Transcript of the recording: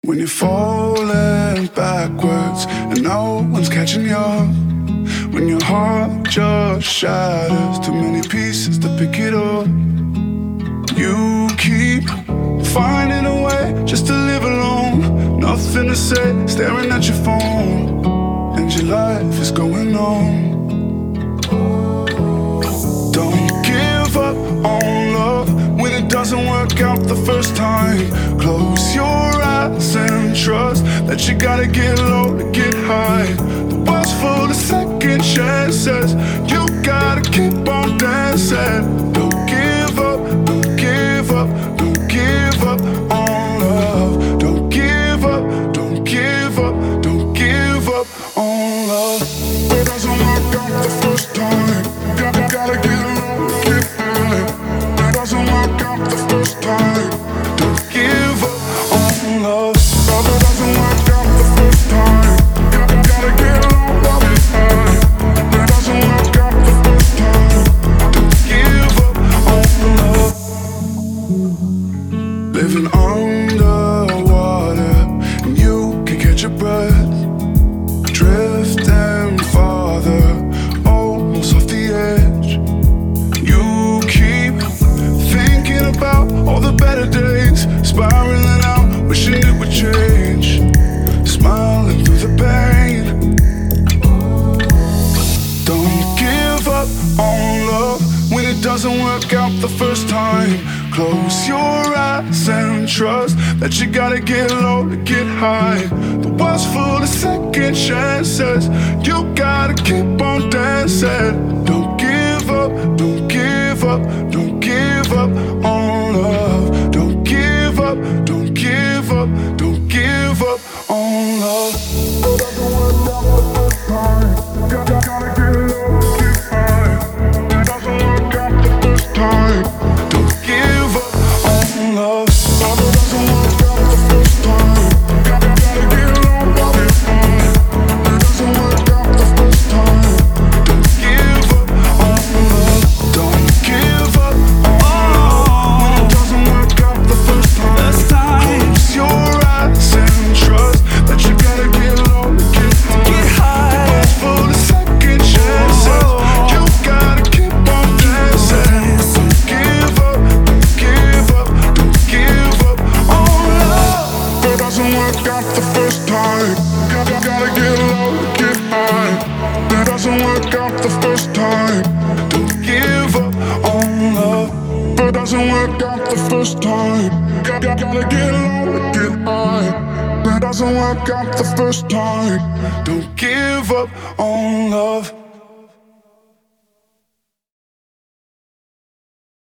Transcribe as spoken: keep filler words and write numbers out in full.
When you're falling backwards and no one's catching you up, when your heart just shatters, too many pieces to pick it up. You keep finding a way just to live alone, nothing to say, staring at your phone, and your life is going on. Don't give up on love when it doesn't work out the first time. Close your eyes and trust that you gotta get low to get high. The world's full of second chances, you gotta keep on dancing. Don't give up, don't give up, don't give up on love. Don't give up, don't give up, don't give up on love. It doesn't work out the first time, gotta, gotta get low to get high. It doesn't work out the first time, don't give up on love. Love, it doesn't work out the first time, gotta, gotta get low to get high. It doesn't work out the first time, don't give up on love. Living underwater and you can catch your breath, drifting farther, almost off the edge. You keep thinking about all the better days, spiraling out, wishing it would change, smiling through the pain. Don't give up on love when it doesn't work out the first time. Close your eyes and trust that you gotta get low to get high. The world's full of second chances, you gotta keep on dancing. Don't give up, don't give up, don't give up on love. Don't give up, don't give up, don't give up on love. It doesn't work out the first time, gotta, gotta get low to get high. It doesn't work out the first time, don't give up on love. Love, it doesn't work out the first time, gotta, gotta get low to get high. It doesn't work out the first time, don't give up on love. Don't give up on love when it doesn't work out the first time. Close your eyes and trust that you gotta get low to get high. The world's full of second chances, you gotta keep on dancing. Don't give up, don't give up, don't give up on love. It doesn't work out the first time, gotta, gotta get low to get high. It doesn't work out the first time, don't give up on love. It doesn't work out the first time, gotta, gotta get low to get high. It doesn't work out the first time, don't give up on love.